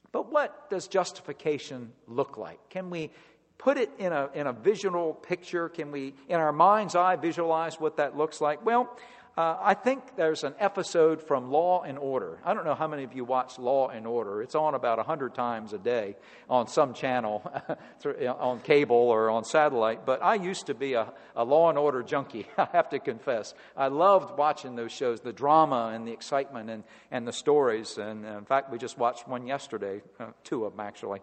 But what does justification look like? Can we put it in a visual picture? Can we, in our mind's eye, visualize what that looks like? Well, I think there's an episode from Law and Order. I don't know how many of you watch Law and Order. It's on about 100 times a day on some channel, on cable or on satellite. But I used to be a Law and Order junkie, I have to confess. I loved watching those shows, the drama and the excitement and the stories. And in fact, we just watched one yesterday, 2 of them actually.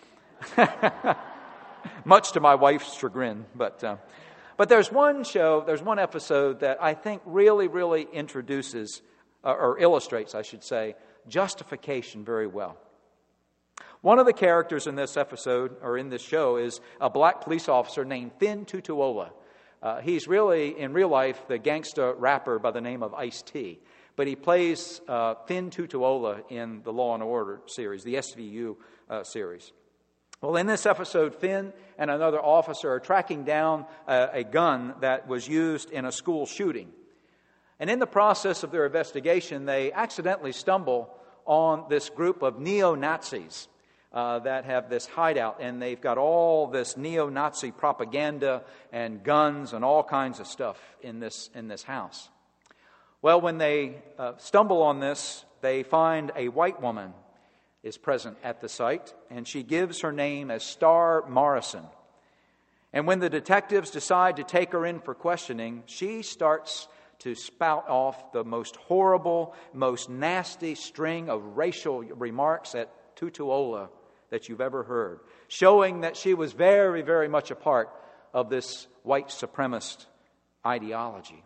Much to my wife's chagrin, But there's one episode that I think really, really introduces, or illustrates, I should say, justification very well. One of the characters in this episode, or in this show, is a black police officer named Fin Tutuola. He's really, in real life, the gangsta rapper by the name of Ice-T. But he plays Fin Tutuola in the Law and Order series, the SVU series. Well, in this episode, Finn and another officer are tracking down a gun that was used in a school shooting. And in the process of their investigation, they accidentally stumble on this group of neo-Nazis that have this hideout. And they've got all this neo-Nazi propaganda and guns and all kinds of stuff in this house. Well, when they stumble on this, they find a white woman is present at the site, and she gives her name as Star Morrison. And when the detectives decide to take her in for questioning, she starts to spout off the most horrible, most nasty string of racial remarks at Tutuola that you've ever heard, showing that she was very, very much a part of this white supremacist ideology.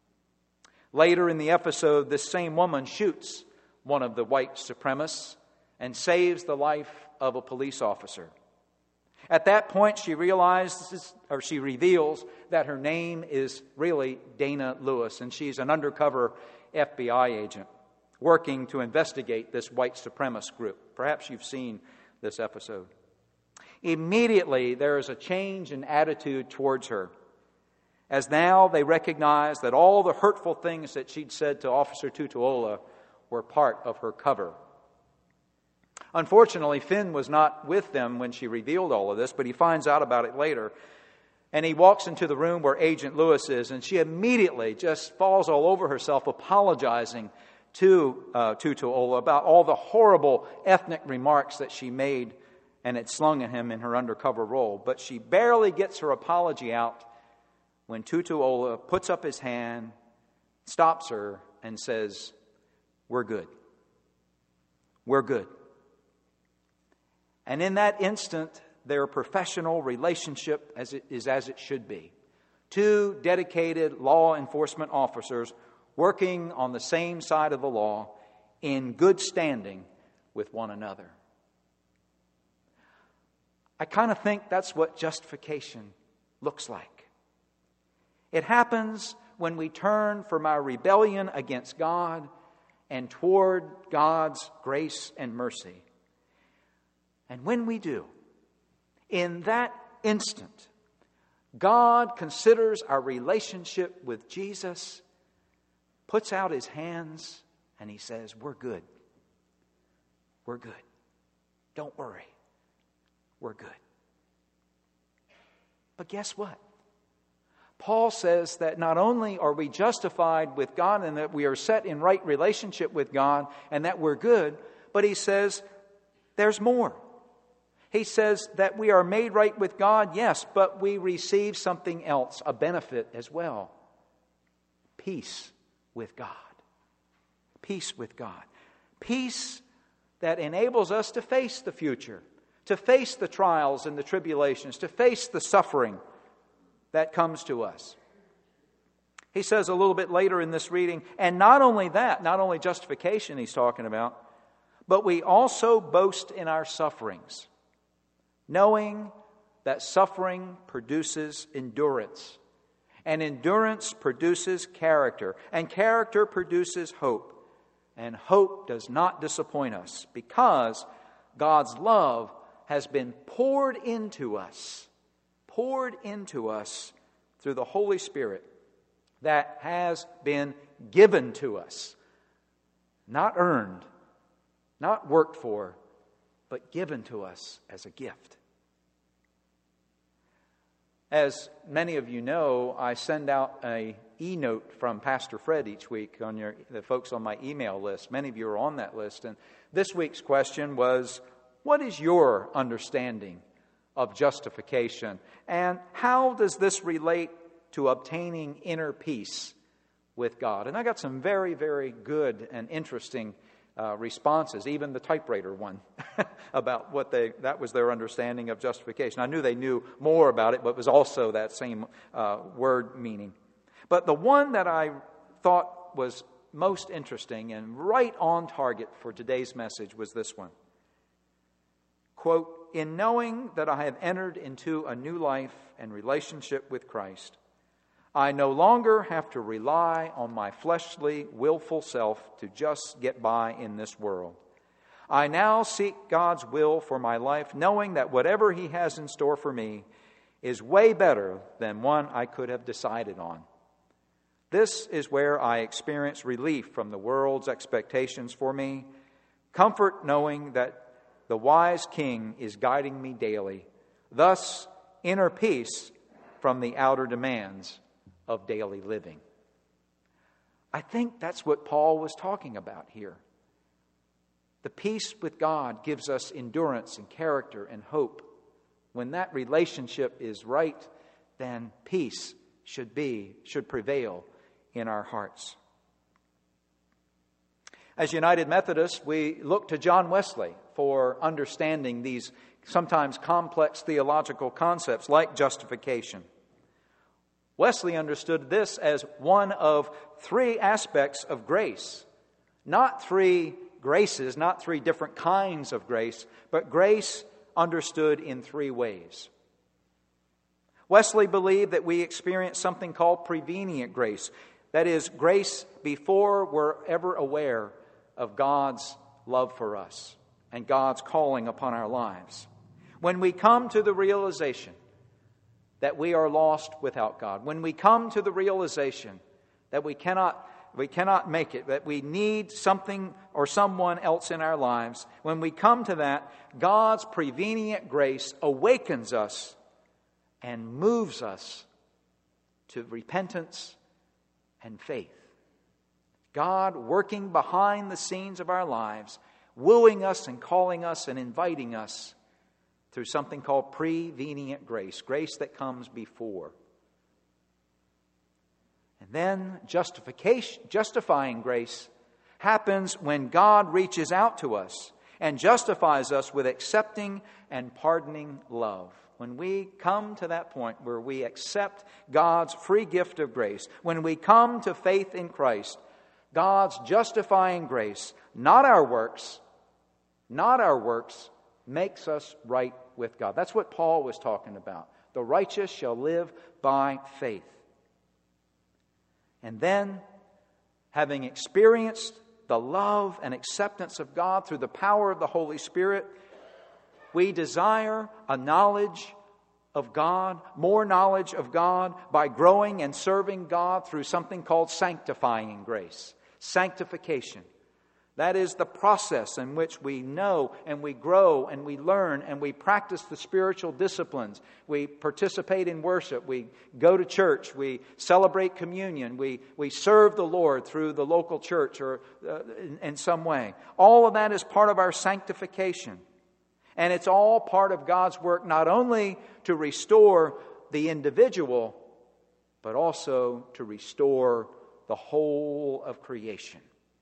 Later in the episode, this same woman shoots one of the white supremacists and saves the life of a police officer. At that point, she reveals that her name is really Dana Lewis, and she's an undercover FBI agent working to investigate this white supremacist group. Perhaps you've seen this episode. Immediately, there is a change in attitude towards her, as now they recognize that all the hurtful things that she'd said to Officer Tutuola were part of her cover. Unfortunately, Finn was not with them when she revealed all of this, but he finds out about it later. And he walks into the room where Agent Lewis is, and she immediately just falls all over herself, apologizing to Tutuola about all the horrible ethnic remarks that she made and had slung at him in her undercover role. But she barely gets her apology out when Tutuola puts up his hand, stops her, and says, "We're good. We're good." And in that instant, their professional relationship as it should be. 2 dedicated law enforcement officers working on the same side of the law in good standing with one another. I kind of think that's what justification looks like. It happens when we turn from our rebellion against God and toward God's grace and mercy. And when we do, in that instant, God considers our relationship with Jesus, puts out His hands, and He says, "We're good. We're good. Don't worry. We're good." But guess what? Paul says that not only are we justified with God and that we are set in right relationship with God and that we're good, but he says there's more. He says that we are made right with God, yes, but we receive something else, a benefit as well. Peace with God. Peace with God. Peace that enables us to face the future, to face the trials and the tribulations, to face the suffering that comes to us. He says a little bit later in this reading, and not only that, not only justification he's talking about, but we also boast in our sufferings, knowing that suffering produces endurance, and endurance produces character, and character produces hope, and hope does not disappoint us because God's love has been poured into us through the Holy Spirit that has been given to us, not earned, not worked for, but given to us as a gift. As many of you know, I send out an e-note from Pastor Fred each week on the folks on my email list. Many of you are on that list. And this week's question was, what is your understanding of justification? And how does this relate to obtaining inner peace with God? And I got some very, very good and interesting responses, even the typewriter one, about that was their understanding of justification. I knew they knew more about it, but it was also that same word meaning. But the one that I thought was most interesting and right on target for today's message was this one. Quote, "In knowing that I have entered into a new life and relationship with Christ, I no longer have to rely on my fleshly, willful self to just get by in this world. I now seek God's will for my life, knowing that whatever He has in store for me is way better than one I could have decided on. This is where I experience relief from the world's expectations for me, comfort knowing that the wise King is guiding me daily, thus inner peace from the outer demands of daily living." I think that's what Paul was talking about here. The peace with God gives us endurance and character and hope. When that relationship is right, then peace should prevail in our hearts. As United Methodists, we look to John Wesley for understanding these sometimes complex theological concepts like justification. Wesley understood this as one of three aspects of grace. Not three graces, not three different kinds of grace, but grace understood in three ways. Wesley believed that we experience something called prevenient grace. That is, grace before we're ever aware of God's love for us and God's calling upon our lives. When we come to the realization that we are lost without God, when we come to the realization that we cannot make it, that we need something or someone else in our lives, when we come to that, God's prevenient grace awakens us and moves us to repentance and faith. God working behind the scenes of our lives, wooing us and calling us and inviting us through something called prevenient grace, grace that comes before. And then justifying grace happens when God reaches out to us and justifies us with accepting and pardoning love. When we come to that point where we accept God's free gift of grace, when we come to faith in Christ, God's justifying grace, not our works, makes us right with God. That's what Paul was talking about. The righteous shall live by faith. And then, having experienced the love and acceptance of God through the power of the Holy Spirit, we desire a knowledge of God, more knowledge of God, by growing and serving God through something called sanctifying grace, sanctification. That is the process in which we know and we grow and we learn and we practice the spiritual disciplines. We participate in worship. We go to church. We celebrate communion. We serve the Lord through the local church or in some way. All of that is part of our sanctification. And it's all part of God's work not only to restore the individual, but also to restore the whole of creation.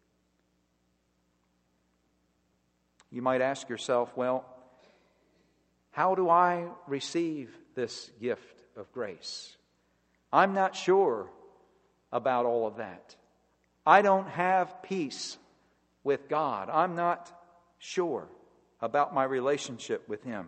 You might ask yourself, well, how do I receive this gift of grace? I'm not sure about all of that. I don't have peace with God. I'm not sure about my relationship with Him.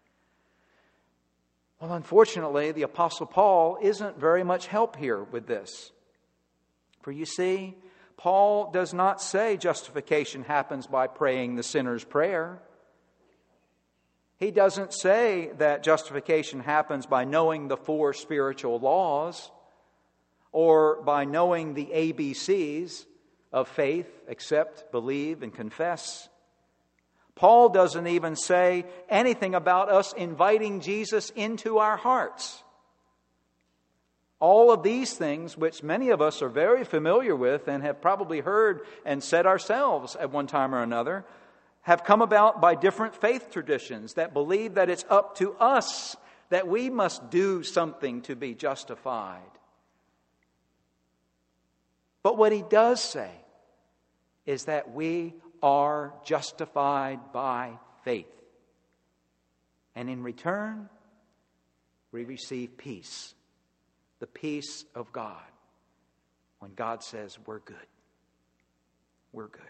Well, unfortunately, the Apostle Paul isn't very much help here with this. For you see, Paul does not say justification happens by praying the sinner's prayer. He doesn't say that justification happens by knowing the 4 spiritual laws or by knowing the ABCs of faith, accept, believe, and confess. Paul doesn't even say anything about us inviting Jesus into our hearts. All of these things, which many of us are very familiar with and have probably heard and said ourselves at one time or another, have come about by different faith traditions that believe that it's up to us, that we must do something to be justified. But what he does say is that we are justified by faith. And in return, we receive peace. The peace of God. When God says, we're good. We're good.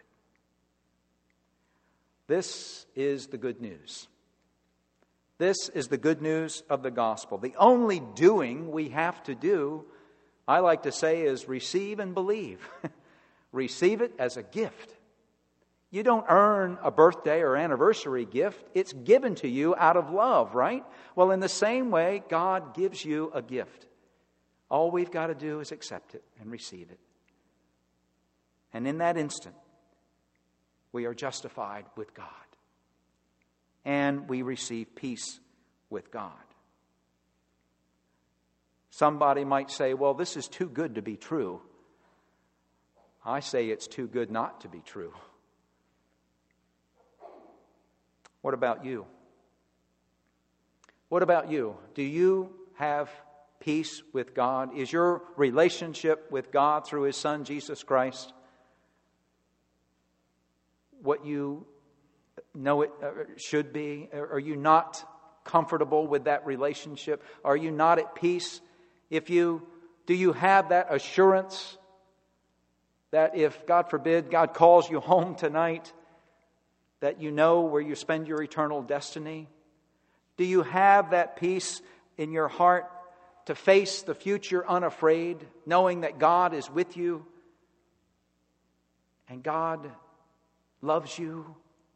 This is the good news. This is the good news of the gospel. The only doing we have to do, I like to say, is receive and believe. Receive it as a gift. You don't earn a birthday or anniversary gift. It's given to you out of love, right? Well, in the same way, God gives you a gift. All we've got to do is accept it and receive it. And in that instant, we are justified with God. And we receive peace with God. Somebody might say, well, this is too good to be true. I say it's too good not to be true. What about you? What about you? Do you have peace with God? Is your relationship with God through His Son, Jesus Christ, what you know it should be? Are you not comfortable with that relationship? Are you not at peace? Do you have that assurance that if, God forbid, God calls you home tonight, that you know where you spend your eternal destiny? Do you have that peace in your heart to face the future unafraid, knowing that God is with you and God loves you?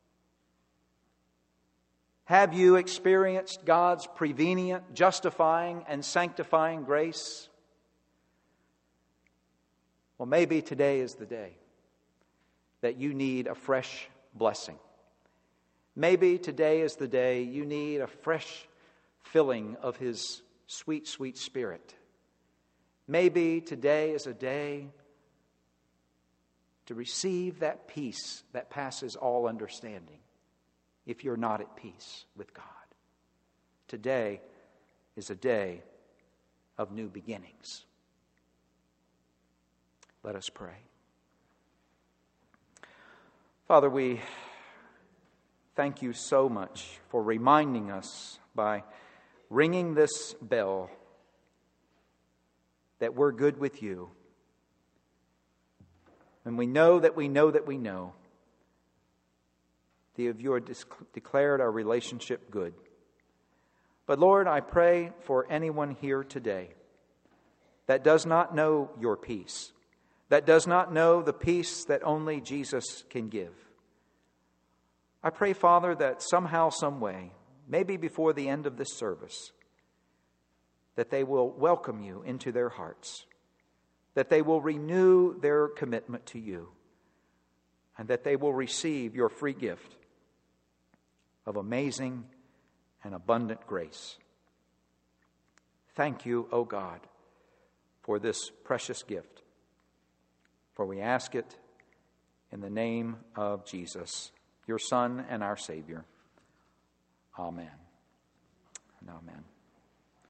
Have you experienced God's prevenient, justifying, and sanctifying grace? Well, maybe today is the day that you need a fresh blessing. Maybe today is the day you need a fresh filling of His sweet, sweet Spirit. Maybe today is a day to receive that peace that passes all understanding if you're not at peace with God. Today is a day of new beginnings. Let us pray. Father, we thank you so much for reminding us by ringing this bell that we're good with you. And we know that we know that we know that you have declared our relationship good. But Lord, I pray for anyone here today that does not know your peace, that does not know the peace that only Jesus can give. I pray, Father, that somehow, some way, maybe before the end of this service, that they will welcome you into their hearts, that they will renew their commitment to you, and that they will receive your free gift of amazing and abundant grace. Thank you, O God, for this precious gift. For we ask it in the name of Jesus, your Son and our Savior. Amen and amen.